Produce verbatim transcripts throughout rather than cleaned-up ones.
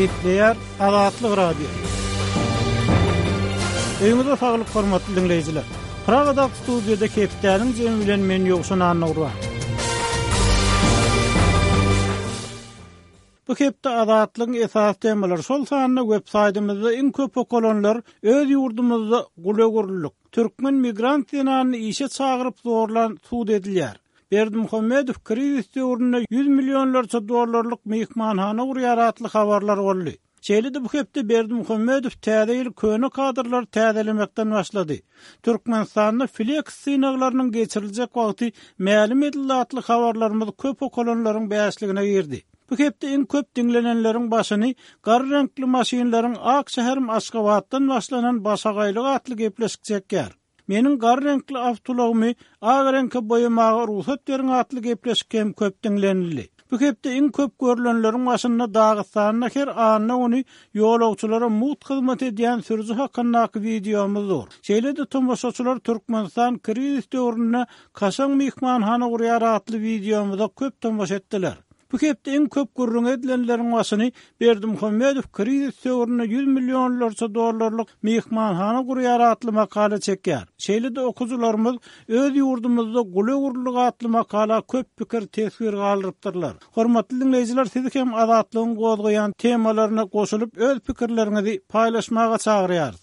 Gepleýär Azatlyk radio. Öňüňizde saglyk hormatly dinleýijiler. Pragada studiýada Kepdäniň jemi bilen men ýogşan anawra. Bu hepde azatlygyň esas temalary şol sanyna websaýtymyzda iň köp okulanlar öz ýurdumyzda gulagurlyk, türkmen migrant dinany işe çagyryp zorlan suud edilýär. Berdimuhammedow kriz döwründe yüz milyonlarça dollarlyk mehmanhana gurýar atly habarlar boldy. Şeýle-de bu hepde Berdimuhammedow täze ýyl köne kadrlar täzelemekden başlady. Türkmenistanyň flex synaglarynyň geçiriljek wagty ma'lum edildi atly habarlarymyz köp okulanlaryň bäşligine girdi. Bu hepde iň köp dinlenenleriň başyny garry renkli maşinalaryň ak şäherim Aşgabatdan başlanan başagaýlyk atly gepleşik çekýär. Meniň garry renkli awtolagymy ak renkli boýamagy ruhsat beriň atly gepleşik hem köp dinlenildi. Bu hepde iň köp görülenleriň başynda Dagystanyň her anyna ony ýolagçylara mut hyzmat edýän sürüji hakyndaky videomuz bar. Şeýle-de tomoşaçylar Türkmenistan kriz döwründe kaşaň mehmanhana gurýar atly videomyza köp tomoşa etdiler. Bu hepde iň köp gurrun edilenleriň başyny Berdimuhammedow kriz döwründe yüz milyonlarça dollarlyk mehmanhana gurýar atly makala çekýär. Şeýle-de okuwçylarymyz öz ýurdumyzda gulagurlyk atly makala köp pikir tesir galypdyrlar. Hormatly dinleýijiler, sizi hem azatlygyň gozgaýan temalaryna goşulyp öz pikirleriňizi paýlaşmaga çagyrýar.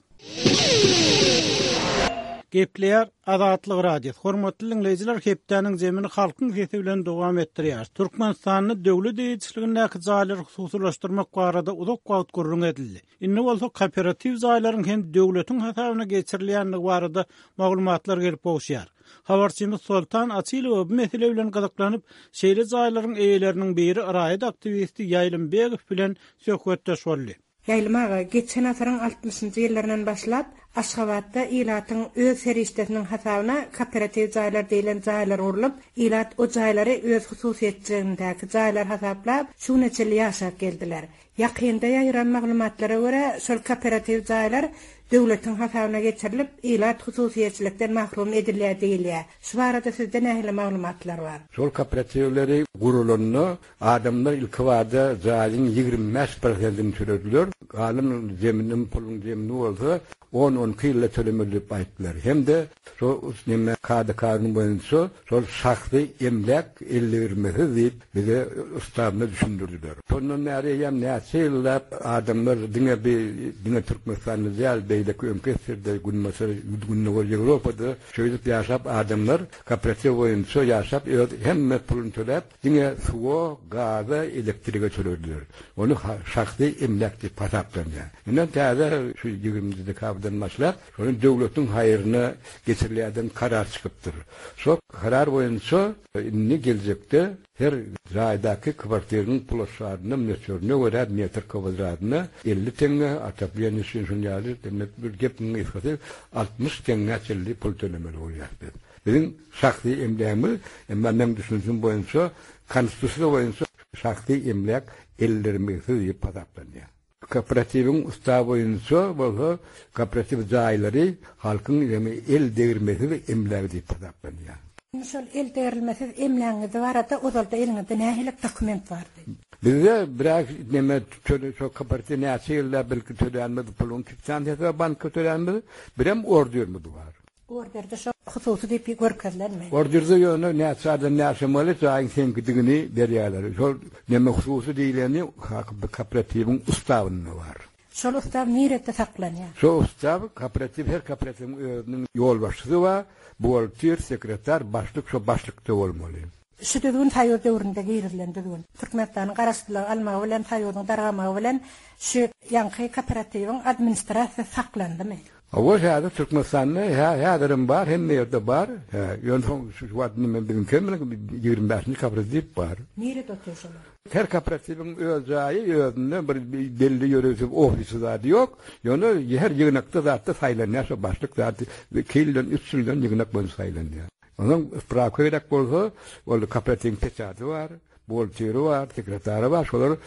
Gepleýär Azatlyk radio. Hormatly dinleýijiler, Kepdäniň jemini halkyň sesi bilen dowam etdirýär. Türkmenistanyň döwlet eýitçiligindäki jaýlary hususlaşdyrmak barada uzak wagt gurrun edildi. Inni bolsa kooperativ jaýlaryň hem döwletiň hasabyna geçirilýänligi barada maglumatlar gelip bolýar. Habarçymyz Sultan Açylow bu mesele bilen gyzyklanyp, şeýle jaýlaryň eýeleriniň biri Raýat aktivisti Ýaýlymbegow bilen söhbetdeş boldy. Ýaýlymaga geçen asyryň altymyşynjy ýyllaryndan başlap Aşgabatda ilatyň öz serişdesiniň hasabyna kooperativ jaýlar diýilen jaýlar urulyp, ilat o jaýlary öz hususiýetçiligindäki jaýlar hasaplap, şu neçe ýyl ýaşap geldiler. Ýakynda ýaýran maglumatlara görä, şol kooperativ jaýlar döwletiň hasabyna geçirilip, ilat hususiýetçilikden mahrum edilýär diýilýär. Şu barada sizde nähili maglumatlar bar? Şol kooperativleri gurulyny adamlar ilk wagtda jaýyň ýigirme beş prosentini türediler. Galyň zeminiň puluň zemini bolsa on on ýyl tölemeli aýtdylar. Hemde şo üstüne K D K-nyň boýunça şol şahsy emlek ellermesi diýip bize ustamy düşündirdiler. Şondan näre ýa näçe adamlar diňe bir diňe Türkmenistanyň ýal beýleki ömkesirde günmäse günüňe Ýewropada şöýle ýaşap adamlar kooperativ boýunça ýaşap hemme pulun töläp diňe suwa, gaza, elektrige tölerdiler. Onu şahsy emlek diýip hasaplanýar. Inen täze şu ýigirminji dekabrydan başlap şonu döwletiň haýyryna geçirilýän karar çykypdyr. Şo karar boýunça inni geljekde her jaýdaky kwartiryň pulşaryny meçörüne görä metr kvadratyna elli teňe ataplyň üçin şunýaly demek bir gepni ifade altmış teňe çelli pul tölemeli bolýar. Bizim şahsy emlekmi, emma men düşünjüm boýunça konstitusiýa boýunça şahsy emlek ellermesi diýip hasaplanýar. Kooperativiň usta boýunça bolsa kooperativ jaýlary halkyň el degirmesi we emlek diýip hasaplanýar. Şol el degirmesi emleňiňizde barada ozalda eliňizde nähili dokument bardy? Bizde biraz neme töle çok kooperativ näçe ýyllar belki tölenmedi pulun kitsan ýa banka tölenmedi, birem ordermi var. Orderde şo hususy diýip görkezlenme. Orderde ýöne näçe adam näçe maly jaýyň senkidigini berýärler. Şol neme hususy diýileni kooperativiň ustawyny var. Şol ustaw nerede saklanýar? Şo ustaw kooperativ her kooperativiň özüniň ýolbaşçysy var. Buhalter, sekreter, başlyk şo başlykda bolmaly. Şu düzgün taýýur döwründe giýirilen düzgün. Türkmenistanyň garaşdyrylan almagy bilen taýýuryň dargamagy bilen şu ýanky kooperativiň administrasiýasy saklandymy? Awa şäde Türkmenistanyň ha ýadarym bar, hemme ýerde bar. Ha, ýöne şu wagtny men bilen kemle ýigirme beşinji kooperativ bar. Nerede oturýar? Her kooperativiň öz jaýy, özünde bir belli ýöresip ofisi zady ýok. Ýöne her ýygnakda zatda saýlanýar, şo başlyk zady we kilden üç ýyldan ýygnak bolan saýlanýar. Onun prakoýdak bolsa, ol kooperativ peçaty bar, bolteri bar, sekretary bar, şolar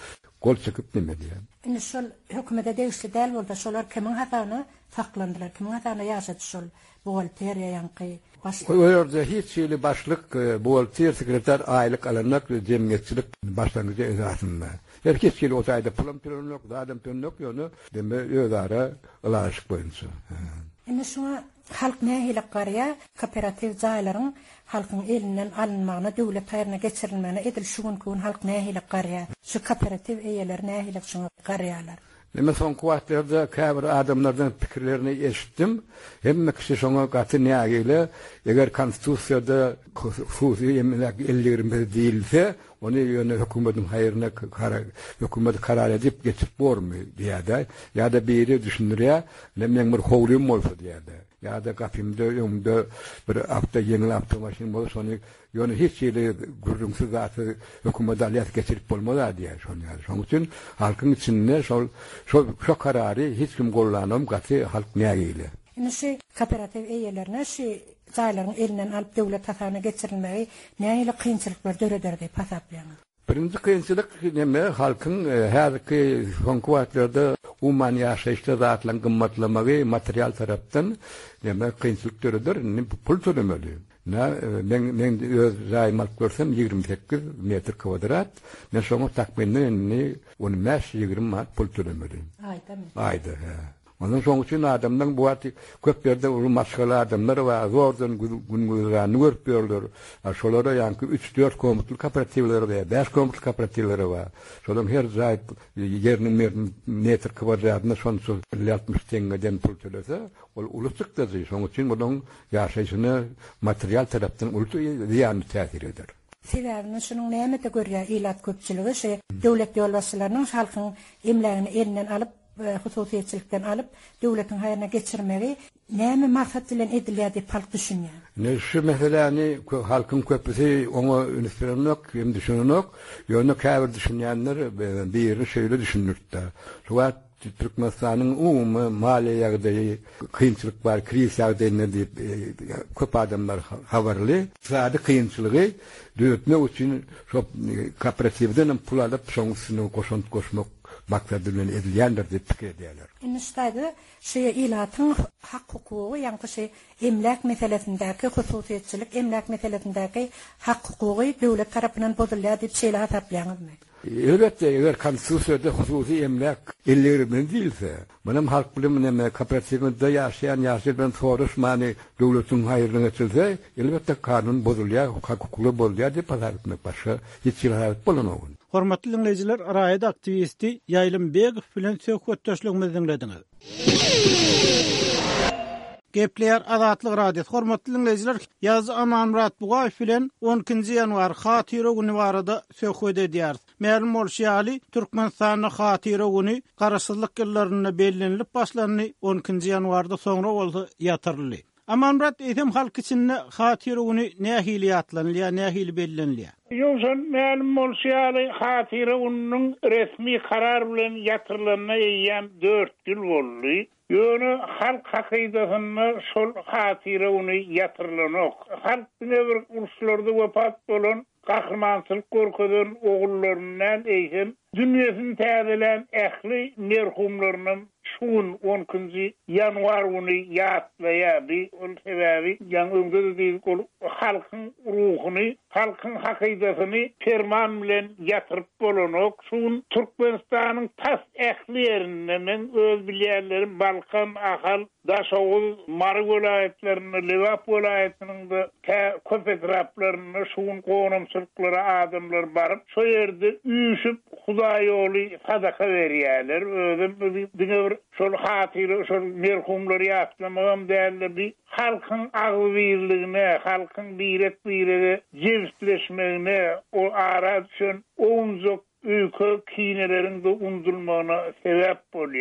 gol çekip demedi yani. Indi şol hökümete degişli däl bolsa şolar kimin hatasyna saklandylar, kimin hatasyna ýaşady şol buhalteriýa ýanky baş. Öýerde hiç şeýle başlyk buhalter sekreter aýlyk alanak jemgyýetçilik başlangyjy esasynda. Herkes şeýle o taýda pulum pulum ýok, adam pulum ýok ýony deme öýdara ılaşyk boýunça. Indi şuna halk nähili garya kooperativ jaýlaryň halkyň elinden alınmagyna, döwlet taýyryna geçirilmegine edil şugun kun halk nähili garya. Şu kooperativ eýeleri nähili şuňa garyalar. Neme son kuwatlarda käbir adamlardan pikirlerini eşitdim. Hemme kişi şoňa gaty nägile, eger konstitusiýada hususi emlak ellerinde diýilse, onu ýöne hökümetin haýyryna karar, hökümet karar edip geçip bormy diýär. Ýa-da biri düşünýär, men bir howlum bolsa diýär. Ya da gapimde öňümde bir hafta ýeňil awtomaşin bolsa şonu ýöne hiç ýere gurrumsuz zatı hökümet alyat geçirip bolmada diýär şonu. Şoň üçin halkyň içinde şol şol şo karary hiç kim gollanam gaty halk nägile. Indi şu kooperativ eýelerine şu jaýlaryň elinden alyp döwlet tasaryna geçirilmegi nähili kynçylyklar döreder diýip hasaplaýar. Birinci kynçylyk näme halkyň häzirki konkuwatlarda umman ýaşaýyşda zatlaryň gymmatlamagy material tarapdan näme kynçylyk döredir, pul tölemeli. Na men men öz jaýym alyp görsem ýigirme sekiz metr kvadrat, men şoňa takminni on beş ýigirme manat pul tölemeli. Aýdamy. Aýdy. Ondan soň üçin adamdan bu aty köp ýerde ulu maşgala adamlar we zordan gün-günlärni görüp ýörler. Şolara ýanky üç dört komutly kooperativler we beş komutly kooperativler we şolam her jaý ýeriniň metr kvadratyna şon altmış teňgeden pul төлese, ol ulusçyk da şoň üçin munyň ýaşaýyşyna material tarapdan ulty ýan täsir eder. Sebäbini şunyň näme de görýär ilat köpçüligi şe döwlet ýolbaşçylarynyň halkyň emlegini elinden alyp hususiýetçilikden alyp döwletiň haýyryna geçirmegi näme maksat bilen edilýär diýip halk düşünýär. Ne şu meseleni halkyň köpüsi oňa ünifermek, hem düşünmek, ýöne käbir düşünýänler biri şeýle düşünürdi. Şuwat Türkmenistanyň umumy maliýe ýagdaýy kynçylyk bar, kriz ýagdaýyna diýip köp adamlar habarly. Sady kynçylygy döwletme üçin şo kooperativden pul alyp şoňsyny goşunt goşmak maksat bilen edilýändir diýip pikir edýärler. Indi şeýle şu ilatyň hak hukugy ýa-da şu emlak meselesindäki hususiýetçilik, emlak meselesindäki hak hukugy döwlet tarapyndan bozulýar diýip şeýle hasaplaýarmy? Elbette eger konstitusiýada hususi emlak ellerinde diýilse, menem halk bilen näme kooperativde ýaşaýan ýaşaýan soruşmany döwletiň haýyryna geçilse, elbette kanun bozulýar, hak hukukly bolýar diýip hasaplamak başga hiç ýere bolanok. Hormatly dinleyijiler, raýat aktivisti Ýaýlym Begow bilen söhbetdeşligimizi dinlediňiz. Gepler Azatlyk radio. Hormatly dinleyijiler, ýazy Aman Murat Bugaýew bilen on ikinji ýanwar Hatyra güni barada söhbet edýär. Ma'lum bolýaly, Türkmenistanyň Hatyra güni garaşsyzlyk ýyllaryna bellenilip başlany on ikinji ýanwarda soňra bolsa ýatyrly. Aman Murat eýsem halk içinde Hatyra güni nähili ýatlanylýar, nähili bellenilýär? Ýogsa ma'lum bolýaly, Hatyra güniň resmi karar bilen ýatyrylanyna ýan dört ýyl boldy. Ýöne halk hakydatyny şol Hatyra güni ýatyrlanok. Halk bir uruslarda wepat bolan gahrmançylyk görkezden ogullarynyň eýsem dünýäsini täzelen ähli merhumlarynyň şuun on ikinji ýanwar güni ýatlaýardy. Ol sebäbi ýan öňde diýip halkyň ruhuny, halkyň hakydatyny ferman bilen ýatyryp bolanok. Şuun Türkmenistanyň tas ähli ýerinden öz bilýärlerim Balkan, Ahal, Daşoğul, Mary welaýetlerini, Lewap welaýetiniň de köp etraplaryny şuun goňumçylyklara adamlar baryp, şo ýerde üýüşüp Hudaý ýoly sadaka berýärler. Özüm bir şol Hatyra, şol merhumlary ýatlamagam däli halkyň agwyrligine, halkyň biret birege jewsleşmegine, o ara üçin onjok öýkü kinelerinde undurmagyna sebäp bolýar.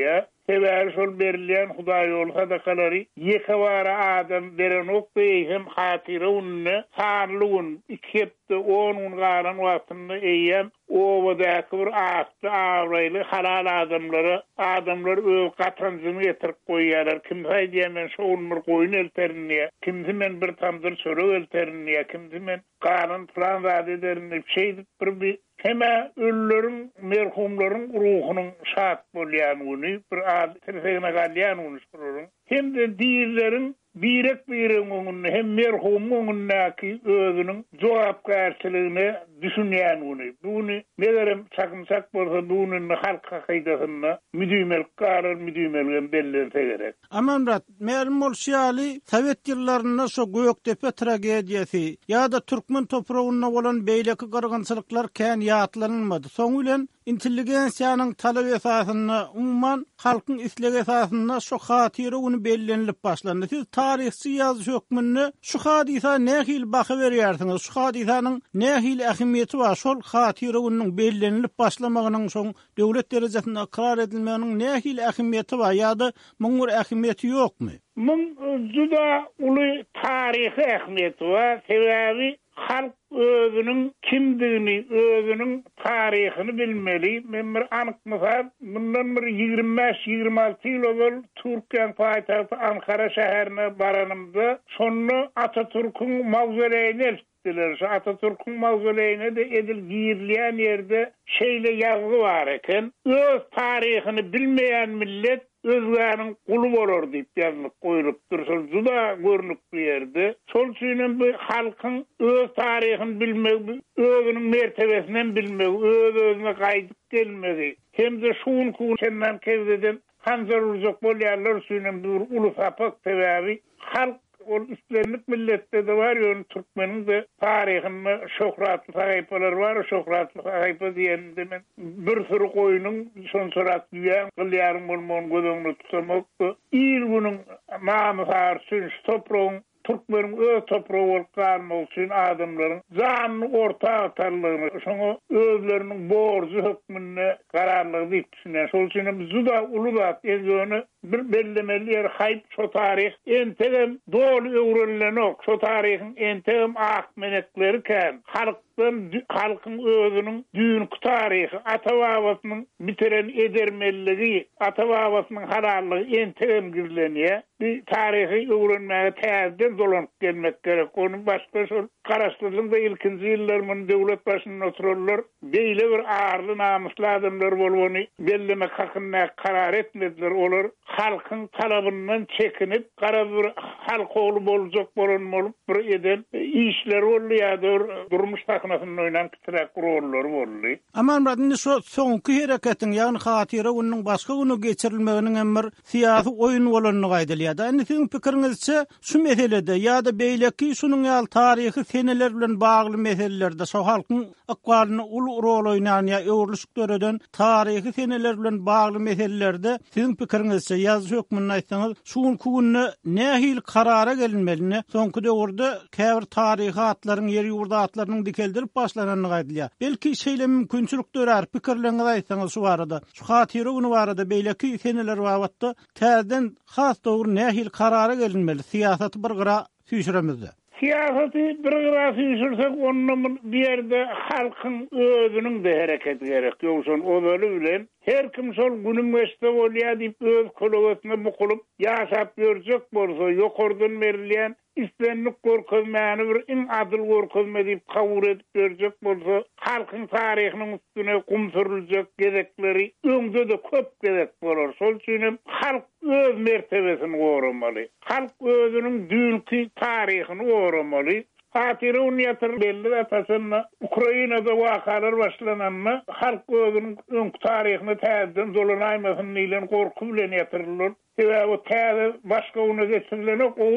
Sever şol berilýän Hudaý ýol sadakalary ýekewara adam beren okdy hem hatira unny sarlygyň ikepde on un garan wagtynda eýem owadaky bir atly awraýly halal adamlara adamlar öz gatanjyny getirip goýýarlar. Kim haýdýan şoň bir goýun elternýe, kimdi men bir tamdyr çörek elternýe, kimdi men garan plan zat ederini şey bir Hema öllerin, merhumların ruhunun şat bolýanyny, bir ad terfegine galýanyny soraryn. Hem de diýerlerin birek birek oňuny, hem merhum oňunyňky özüniň jogapkärçiligini düşünýänyny. Buny megerem çakymsak bolsa buny halka haýdasyna müdümel garar müdümelgen bellerse gerek. Amanrat, ma'lum bolýaly, Sowet ýyllaryna şo Göktepe tragediýasy ýa-da türkmen topragyna bolan beýleki gargançylyklar kän ýatlanylmady. Soň bilen intelligensiýanyň talap esasyna umman halkyň isleg esasyna şo hatyra uny bellenilip başlandy. Siz tarihçi ýazyş hökmünde şu hadisa nähil baky berýärsiňiz? Şu hadisanyň nähil ähmiýeti bar? Şol hatyra unyň bellenilip başlamagynyň şoň döwlet derejesinde ikrar edilmegiň nähil ähmiýeti bar ýa-da muňur ähmiýeti ýokmy? Muň juda uly tarihi ähmiýeti bar. Sebebi halk özünün kimdigini, özünün tarihini bilmeli. Men bir anyk mysal, bundan bir ýygrimi beş ýygrimi alty ýyl ol Türkiýe paýtagty Ankara şäherine baranymda şonu Atatürk'ün mawzoleyine eltdiler. Şu Atatürk'ün mawzoleyine de edil giýirilýän ýerde şeýle ýazgy bar eken. Öz tarihini bilmeýän millet özlerinin kulu bolor diýip ýazylyp goýulypdyr. Şol juda görnükli ýerde. Şol üçin bu halkyň öz tarihini bilmek, özüniň mertebesinden bilmek, öz özüne gaýdyp gelmegi. Hem de şuun kuun senden kezdeden hanzar urjak bolýarlar üçin bir uly sapak sebebi halk ol üstlenlik millette de var ýön türkmeniň de tarihinde şöhratly sahypalar bar, şöhratly sahypa diýende men bir sürü goýunyň şon sorat ýan gylýarym bolmagyny gözüňde tutmakdy. İlgünüň mamy har sün toprağın Türkmenin öz toprağı olkanma üçün adamların zanlı orta atarlığını, şunu özlerinin borcu hükmünne kararlığı deyip düşünen. Şol için zuda uludat ezgönü bir bellemeli yer hayp şu tarih entegem doğru öğrenilen ok. Şu tarihin entegem akmenekleri ken halkın, halkın özünün düğün tarihi, atavavasının bitiren edermelliği, atavavasının halallığı entegem girileniye bir tarihi öğrenmeye tezden dolanıp gelmek gerek. Onun başka şol Karaştırlı'nda ilkinci yıllarımın devlet başında otururlar. Beyle bir ağırlı namuslu adamlar bolwany bellemek hakkında karar etmediler olur. Halkın talabından çekinip kara bir halk oğlu bolacak bolan bolup bir eden işler oldu ya da durmuş takınasının oynan kitirak kurullar oldu. Aman radini şu soňky hereketin ýagny hatyra onun başka güni geçirilmeginiň emir siyasi oyun bolanny gaýdylýar. Indi siziň pikiriňizçe şu meselede ýa-da beýleki şunuň ýaly taryhy seneler bilen bagly meselelerde şo halkyň akwalyny uly rol oýnan ýa öwrülüşik döreden taryhy seneler bilen bagly meselelerde siziň pikiriňizçe ýazyş hökmüni aýtsaňyz şuň kugunny nähil karara gelinmelini, soňky döwürde käbir taryhy atlaryň ýer ýurda atlarynyň dikeldirip başlananyny gaýdylýar. Belki şeýle mümkinçilik dörer pikirleňizi aýtsaňyz şu barada. Şu hatyra güni barada beýleki seneler wagtda täzeden has döwür nähil karara gelinmeli siýasaty bir gyra süýşüremizde. Siyaseti bir gyra süýşürsek onuň bir ýerde halkyň özüniň de hereketi gerek. Ýogşan ozaly bilen her kim şol günüm geçse bolýar diýip öz kologatyny bukulyp ýaşap ýörjek bolsa ýokardan berilýän islenlik gorkazmany bir in adyl gorkazma diýip kabul edip ýörjek bolsa halkyň taryhynyň üstüne kum sürüljek gerekleri öňde de köp gerek bolar. Şol üçin halk öz mertebesini goramaly. Halk özüniň düňki taryhyny goramaly. Hatyra unyatır belli atasynda Ukrainada wakalar başlananma halk özüniň öňki taryhyny täzeden dolanaýmasyny diýilen gorku bilen ýatyrylýar. Sebäbi täze başga uny geçirilen ok, onuň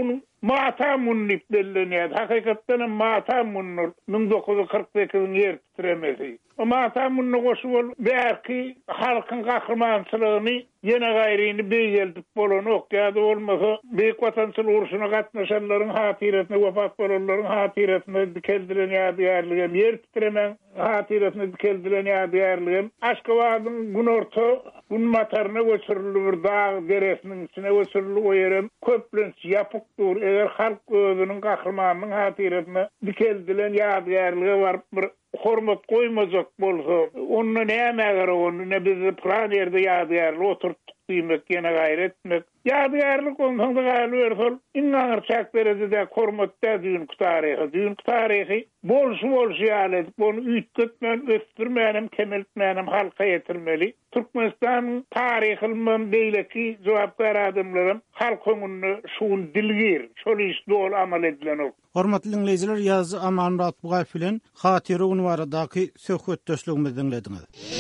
Mata munnip belleniyad. Hakikatten mata munnur. bin dokuz yüz kırk sekiziň yer titremesi. O mata munnu goşup belki halkın kahramançylygyny yine gayrini beýeldip bolan okýady bolmasa beýik watançylyk uruşuna gatnaşanlaryň hatyretine wafat bolanlaryň hatyretine dikeldilen ýadygarlygy yer titremen hatyretine dikeldilen ýadygarlygy Aşgabatyň günorta gün mataryna göçürilýär dağ deresiniň içine göçürilýär o ýerem köplenç ýapykdyr eger halk özüniň gahrymanynyň hatyretine dikeldilen ýadygarlygy bar bir hormat koymazak bolsa onu näme agar onu ne biz plan ýerde ýadygarly oturtdyk diýmek ýene gayret etmek ýadygarlyk onda galyr sol inňar çakderede hormatda düýün tarihi düýün tarihi bolşu bolşu ýaly bunu üýtgetmän ösdürmänem kemeltmänem halka ýetirmeli Türkmenistan tarihilmem beýleki jogapkar adamlarym halk öňünde şuň dilgir şol iş dol amal edilen ok. Hormatly dinleyijiler, ýazy Aman Ratbugay bilen Hatyry unwaradaky söhbetdeşligimizi dinlediňiz.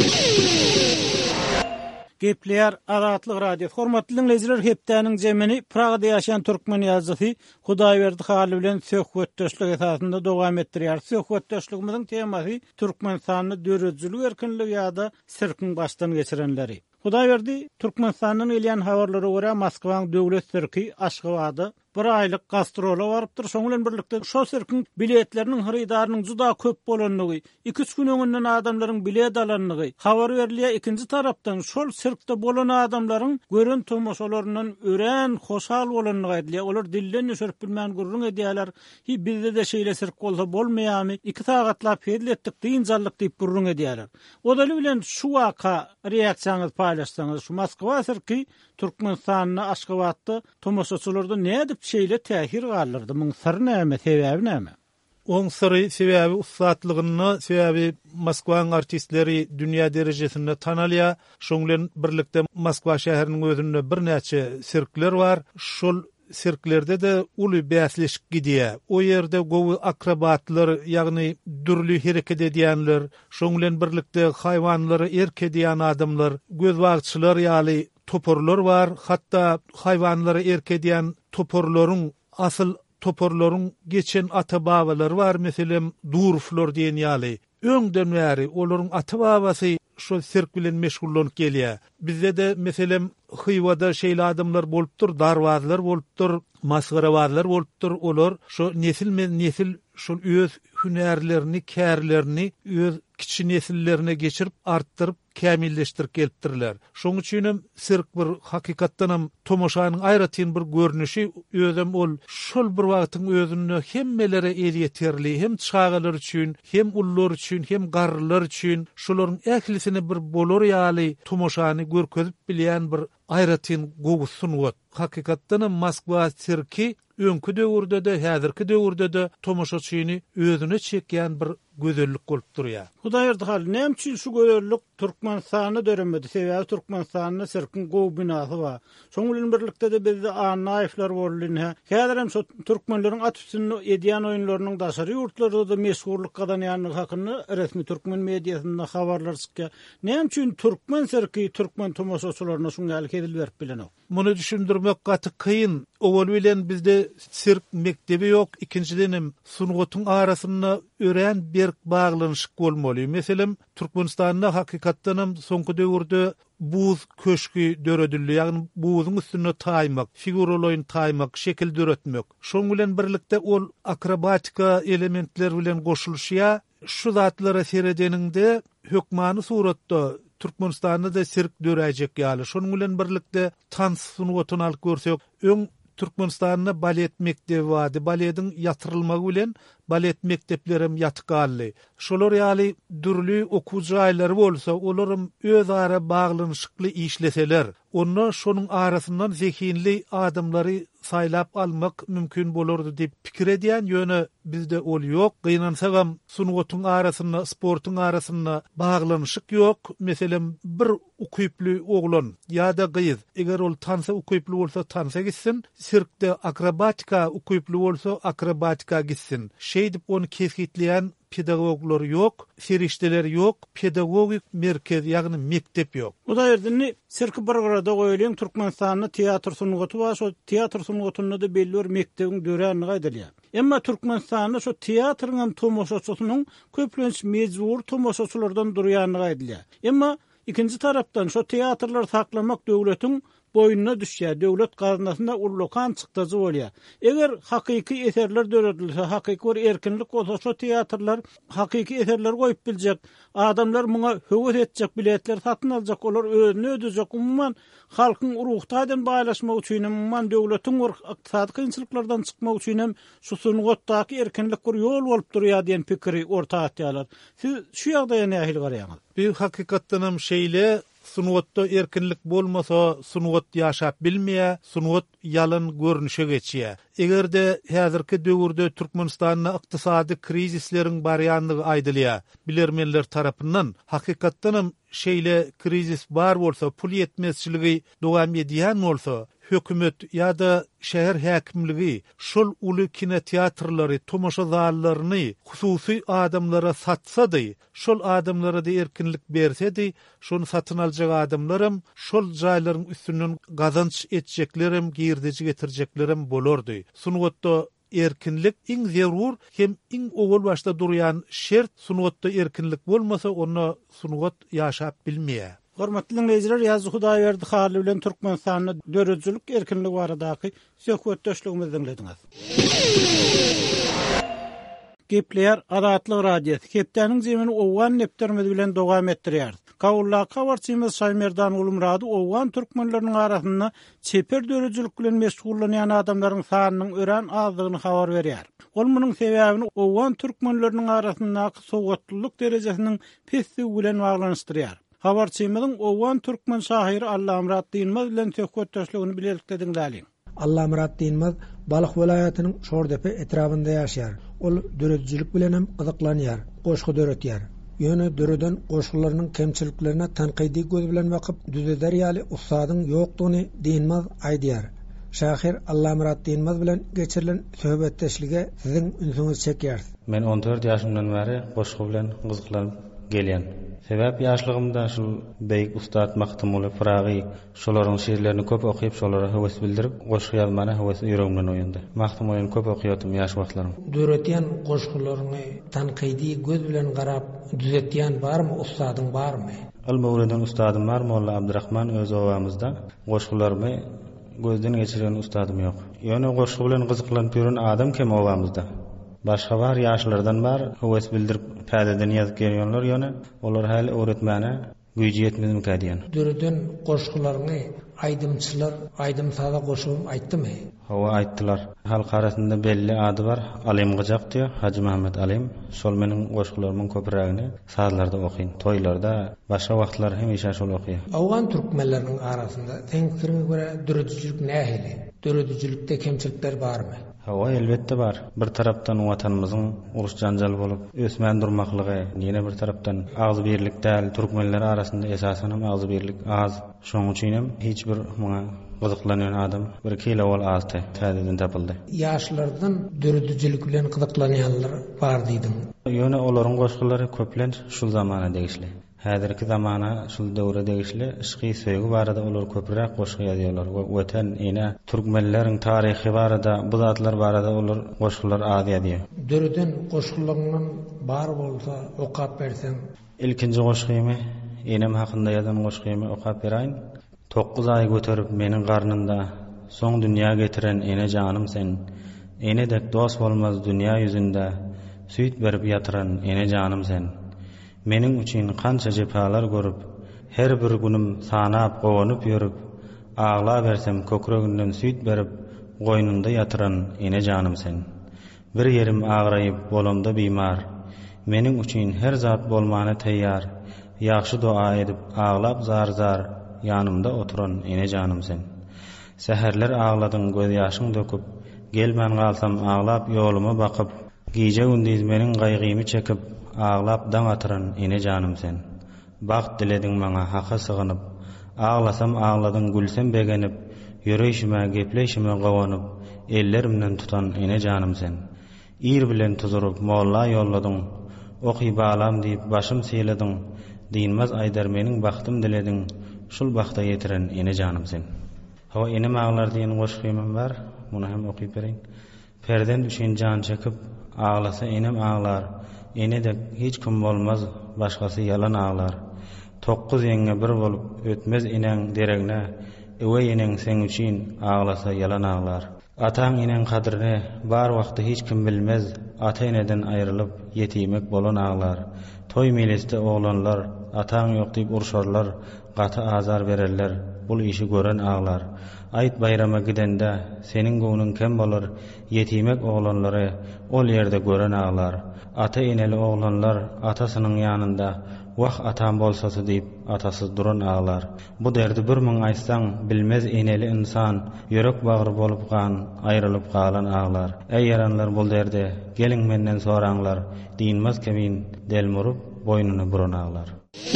Gepler Aratlyk radio. Hormatly dinleyijiler, hepdeniň jemini Pragada ýaşaýan türkmen ýazgysy Hudaýberdi Haly bilen söhbetdeşlik esasynda dowam etdirýär. Söhbetdeşligimiziň temasy Türkmenistanyň döredjilik erkinligi ýa-da sirkin başdan geçirenleri. Hudaýberdi Türkmenistanyň elýän habarlary görä Moskwaň döwlet sirki Aşgabada bir aylyk gastrola barypdyr. Şoň bilen birlikde şo sirkin biletleriniň harydarynyň juda köp bolanlygy, iki üç gün öňünden adamlaryň bilet alanlygy, habar berilýär ikinji tarapdan şol sirkde bolan adamlaryň gören tomoşalaryndan ören, hoşal bolanlygy aýdylýar. Olar dilden nöşerip bilmän gurrun edýärler. Hi bizde de şeýle sirk bolsa bolmaýarmy? iki sagatlap edildik diýinjallyk diýip gurrun edýärler. Odaly bilen şu waka reaksiýaňyzy paýlaşsaňyz, şu Moskwa sirki Türkmenistanyň Aşgabatda tomoşaçylarda nädip şeýle tähir galyrdy? Muň syry näme, sebäbi näme? Oň syry sebäbi ustatlygyny, sebäbi Moskwaň artistleri dünýä derejesinde tanalýar. Şoň bilen birlikde Moskwa şäheriniň özünde bir näçe sirkler bar. Şol sirklerde de uly bäsleşik gidýär. O ýerde gowy akrobatlar, ýagny dürli hereket edýänler, şoň bilen birlikde haýwanlary erkedýän adamlar, gözbagçylar ýaly toporlar var. Hatta haýwanlary erkedýän toporlaryň asyl toporlaryň geçen ata-babaları var. Meselem Durflor diýen ýaly. Öňden bäri olaryň ata-babasy şol sirk bilen meşgullanyp gelýär. Bizde de meselem Hyýwada şeýle adamlar bolupdyr, darwazlar bolupdyr, masgarawazlar bolupdyr. Olar şo nesil men nesil şol öz hünärlerini, kärlerini öz kiçi nesillerine geçirip artdyryp kämilleşdirip gelipdirler. Şoň üçin sirk bir hakykatdanam tomoşanyň aýratyn bir görnüşi özüm ol şol bir wagtyň özünde hemmelere el ýeterli, hem çağalar üçin, hem ullar üçin, hem garrylar üçin şolaryň ählisini bir bolar ýaly tomoşany görkezip bilýän bir aýratyn gowy sunwat. Hakykatdanam Moskwa sirki öňkü döwürde de, häzirki döwürde de tomoşaçyny özüne çekýän bir gözellik bolup durýar. Hudaýberdi Haly, näme üçin şu gözellik Türkmenistanyny döremedi? Sebäbi Türkmenistanyň sirkin gowy binasy bar. Şoň bilen birlikde de bizde Anaýefler bolýar. Häzir hem şu türkmenleriň at üstünde edýän oýunlarynyň daşary ýurtlarynda da meşhurlyk gadanýanlygy hakyny resmi türkmen mediasynda habarlar çykýar. Näme üçin türkmen sirki türkmen tomoşaçylaryna şuňaly kedil berip bilenok? Muny düşündirmek gaty kıyın. Owal bilen bizde sirk mektebi ýok. İkincidenim sungatyň arasynda ören bir baglanyşyk bolmaly. Meselem Türkmenistanda hakykatdanam soňky döwürde buz köşkü döredildi. Ýagny buzyň üstüne taýmak, figuralaryň taýmak, şekil döretmek. Şoň bilen birlikde ol akrobatika elementler bilen goşulýar. Şu zatlara seredeninde hökmany suratda Türkmenistanda da sirk döräjek ýaly. Şonuň bilen birlikde tans sunwatyny alyp görsek, öň Türkmenistanda balet mektebi wady. Baletiň ýatyrylmagy bilen balet mekteplerim ýatgally. Şolar ýaly dürli okuwjy aýlary bolsa, olaryň öz ara baglanyşykly işleseler, onda şonuň arasyndan zekinli adamlary saýlap almak mümkin bolardy diýip pikir edýän ýöne bizde ol ýok. Gynansaňam sunwatyň arasynda, sportyň arasynda baglanyşyk ýok. Meselem bir ukuyply oglan ýa-da gyýyz, eger ol tansa ukuyply bolsa tansa gitsin, sirkde akrobatika ukuyply bolsa akrobatika gitsin. Şey dip onu kesgitleyen pedagoglar yok, ferişteler yok, pedagogik merkez ýagny mektep yok. Bu da erdini sirki bargarada goýulan Türkmenistanyň teatr sunugaty bar, şo teatr sunugatynda da belli bir mektebiň döräni gaýdylýar. Emma Türkmenistanyň şo teatryň tomoşaçysynyň köplenç mejbur tomoşaçylardan durýany gaýdylýar. Emma ikinji tarapdan şo teatrlar saklamak döwletiň boyununa düşýär. Döwlet gazanasynda urlokan çykdyjy bolýar. Eger hakyky eserler döredilse, hakyky bir erkinlik bolsa, şo teatrlar hakyky eserler goýup biljek. Adamlar muňa höwet etjek, biletler satyn aljak, olar özüni ödejek. Umumyň halkyň urugtaýdan baýlaşmak üçin, umumyň döwletiň ykdysady kynçylyklardan çykmak üçin hem şu sungatdaky erkinlik bir ýol bolup durýar diýen pikiri orta atýarlar. Siz şu ýagdaýa nähili garaýaňyz? Bir hakykatdan hem şeýle sunwatda erkinlik bolmasa sunwat ýaşap bilmeýär, sunwat ýalyn görnüşe geçýär. Egerde häzirki döwürde Türkmenistanyň ykdysady krizisleriň barýanlygy aýdylýar. Bilermenler tarapyndan hakykatdan hem şeýle krizis bar bolsa, pul ýetmezçiligi dowam edýän bolsa, hökümet ýa-da şäher häkimligi şol uly kinoteatrlary, tomoşa zallaryny hususy adamlara satsady, şol adamlara da erkinlik bersedi, şonu satyn aljak adamlarym şol jaýlaryň üstünden gazanç etjeklerim, girdici getirjeklerim bolardy. Sunwatda erkinlik iň zerur hem iň owul başda durýan şert. Sunwatda erkinlik bolmasa onu sunwat ýaşap bilmeýär. Hormatly dinleyijiler, ýazy Hudaýberdi Haly bilen Türkmenistanyň döredjilik erkinligi baradaky söhbetdeşligimizi dinlediňiz. Gepler Adatlyk radiosu Kepdeniň zemini owan neptermedi bilen dowam etdirýär. Kawulla kawarçymyz Şaymerdan Ulumrady owan türkmenläriniň arasynda çeper döredjilik bilen meşgullanýan adamlaryň sanynyň ören azlygyny habar berýär. Ol munyň sebäbini owan türkmenläriniň arasyndaky sowgatlylyk derejesiniň pestligi bilen baglanyşdyrýar. Habarçymyzyň owan türkmen şahyry Allamrat Dinmez bilen söhbetdeşligini bilerlikdiňler. Allamrat Dinmez Balyk welaýatynyň Şordepe etrafynda ýaşaýar. Ol döredjilik bilen hem gyzyklanýar, goşgy döretýär. Ýöne döreden goşgularynyň kemçiliklerine tanqidi göz bilen bakyp düzeder ýaly ustadyň ýokdugyny Dinmez aýdýar. Şahyr Allamrat Dinmez bilen geçirilen söhbetdeşlige siziň ünsüňiz çekýär. Men on dört ýaşymdan bäri goşgy bilen gyzyklanyp gelýän. Sebäp ýaşlygymda şu beýik ustad Mahmuly Firagy şolaryň şeýerlerini köp okyp, şolara höwes bildirip, goşgy ýazmana höwes ýüregimden oýandy. Mahmulyny köp okýatym ýaş wagtlarym. Döretýän goşgularyny tanqidi göz bilen garap düzetýän barmy, ustadyň barmy? Almawladan ustadym bar, Molla Abdurrahman öz owamyzda. Goşgulary gözden geçiren ustadym ýok. Ýöne goşgy bilen gyzyklanyp ýören adam kim owamyzda? Başga bar ýaşlardan bar, höwes bildirip pädeden ýazyp gelýänler ýöne, olar häli öwretmäne güýji ýetmezmi kädiýän. Döreden goşgularyny aýdymçylar, aýdymsada goşum aýtdymy? Hawa aýtdylar. Halk arasynda belli ady bar, Alim Gyjak diýär, Haji Muhammed Alim. Şol meniň goşgularynyň köpürägini sazlarda okyn, toýlarda, başga wagtlar hemişe şol okýar. Awgan türkmenläriniň arasynda teňkirine görä döredjilik nähili? Döredjilikde kemçilikler barmy? Hawa elbetde bar. Bir tarapdan watanymyzyň uruş janjal bolup ösmän durmaklygy, ýene bir tarapdan agzy birlik däl, türkmenler arasynda esasen hem agzy birlik az. Şoň üçin hem hiç bir muňa gyzyklanýan adam bir kilo ol azdy, täzeden tapyldy. Ýaşlardan döredjilik bilen gyzyklanýanlar bar diýdim. Ýöne olaryň goşgulary köplen şul zamana degişli. Häzirki zamana şul döwre degişli ışgy söýgi barada olar köpürak goşgy ýazýarlar. Weten ene türkmenleriň taryhy barada, bu zatlar barada olar goşgular az ýazýar. Döreden goşgularyň bar bolsa okap bersen. Ilkinji goşgymy enem hakynda ýazan goşgymy okap beraýyn. Toqquz ay götürüp meniň garnynda soň dünýä getiren ene janym sen. Enedek dost bolmaz dünýä ýüzünde süýt berip ýatyran ene janym sen. Meniň üçin kança jepalar görüp, her bir günüm sanap gowanyp ýörüp, ağla bersem kökreginden süýt berip, goýnunda ýatyran ene janym sen. Bir yerim agraýyp bolamda bimar. Meniň üçin her zat bolmana teýýar. Ýaxşy doa edip ağlap zar-zar ýanymda oturan ene janym sen. Säherler ağladyň göz ýaşyň döküp, gelmän galsam ağlap ýolumy bakyp, gije gündüz meniň gaýgymy çekip, ağlap daň atyran ene janym sen. Baxt dilediň maňa haka sygynyp, ağlasam ağladyň gülsem begenip, ýüreşime gepleşime gowanyp, ellerimden tutan ene janym sen. Ir bilen tuzurup molla ýolladyň, oky balam diýip başym seýlediň. Diýilmez aýdar meniň baxtym dilediň. Şul baxta ýetiren ene janym sen. Hawa ene maglar diýen goşgymym bar. Muny hem okyp bereň. Perden düşen jan çekip ağlasa enem ağlar. Ene de hiç kim bolmaz, başgasy yalan ağlar. Toqquz ýenge bir bolup ötmez eneň deregine. Ewe eneň sen üçin ağlasa yalan ağlar. Ataň eneň kadrine bar wagty hiç kim bilmez. Ata eneden aýrylyp ýetimek bolan ağlar. Toy meleste oglanlar ataň ýok diýip urşarlar, gaty azar bererler. Bul işi gören ağlar. Ayt bayrama gidende senin goňuň kem bolar, ýetimek oglanlary ol ýerde gören ağlar. Ata eneli oglanlar atasynyň ýanynda wah atam bolsasy diýip atasyz duran ağlar. Bu derdi bir müň aýtsaň bilmez eneli insan, ýörek bagry bolup gan, aýrylyp galan ağlar. Ey yaranlar bul derdi, geliň menden soraňlar, diýilmez kemin delmurup boynuny buran ağlar.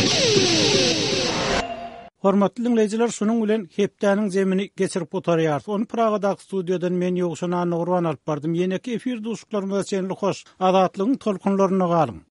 Hormatly dinleyijiler, şunuň bilen hepdäniň zemini geçirip otarýar. Onu Pragadaky studiýadan men ýogşana Nurwan alyp bardym. Ýene-ki efir duşuklarymyza çenli hoş. Azatlygyň tolkunlaryna galyň.